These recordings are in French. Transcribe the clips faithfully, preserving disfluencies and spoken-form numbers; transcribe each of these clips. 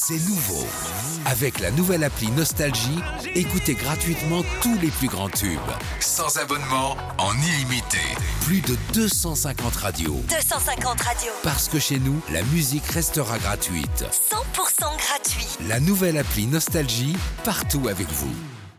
C'est nouveau. Avec la nouvelle appli Nostalgie, écoutez gratuitement tous les plus grands tubes. Sans abonnement, en illimité. Plus de deux cent cinquante radios. deux cent cinquante radios. Parce que chez nous, la musique restera gratuite. cent pour cent gratuit. La nouvelle appli Nostalgie, partout avec vous.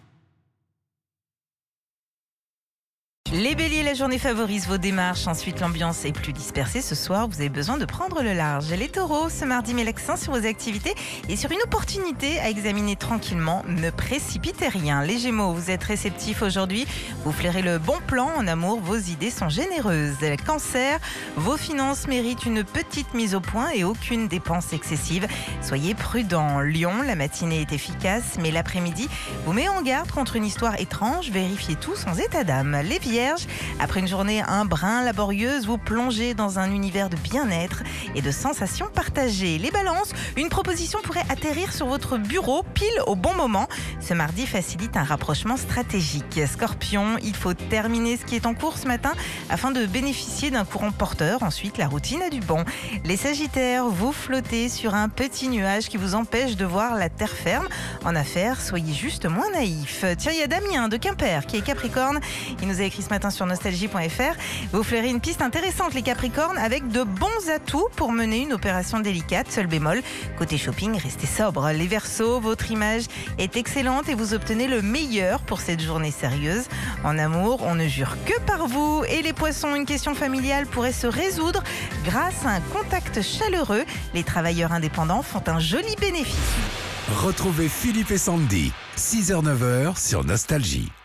Les béliers, la journée favorise vos démarches. Ensuite, l'ambiance est plus dispersée. Ce soir, vous avez besoin de prendre le large. Les taureaux, ce mardi, met l'accent sur vos activités et sur une opportunité à examiner tranquillement. Ne précipitez rien. Les gémeaux, vous êtes réceptifs aujourd'hui. Vous flairez le bon plan. En amour, vos idées sont généreuses. Les cancers, vos finances méritent une petite mise au point et aucune dépense excessive. Soyez prudents. Lion, la matinée est efficace, mais l'après-midi vous met en garde contre une histoire étrange. Vérifiez tout sans état d'âme. Les vierges, après une journée un brin laborieuse, vous plongez dans un univers de bien-être et de sensations partagées. Les balances, une proposition pourrait atterrir sur votre bureau pile au bon moment. Ce mardi facilite un rapprochement stratégique. Scorpion, il faut terminer ce qui est en cours ce matin afin de bénéficier d'un courant porteur. Ensuite, la routine a du bon. Les sagittaires, vous flottez sur un petit nuage qui vous empêche de voir la terre ferme. En affaires, soyez juste moins naïfs. Tiens, il y a Damien de Quimper qui est Capricorne. Il nous a écrit ce matin sur nostalgie point f r. Vous flairez une piste intéressante, les Capricornes, avec de bons atouts pour mener une opération délicate. Seul bémol, côté shopping, restez sobre. Les Verseaux, votre image est excellente et vous obtenez le meilleur pour cette journée sérieuse. En amour, on ne jure que par vous. Et les Poissons, une question familiale pourrait se résoudre grâce à un contact chaleureux. Les travailleurs indépendants font un joli bénéfice. Retrouvez Philippe et Sandy, six heures neuf heures sur Nostalgie.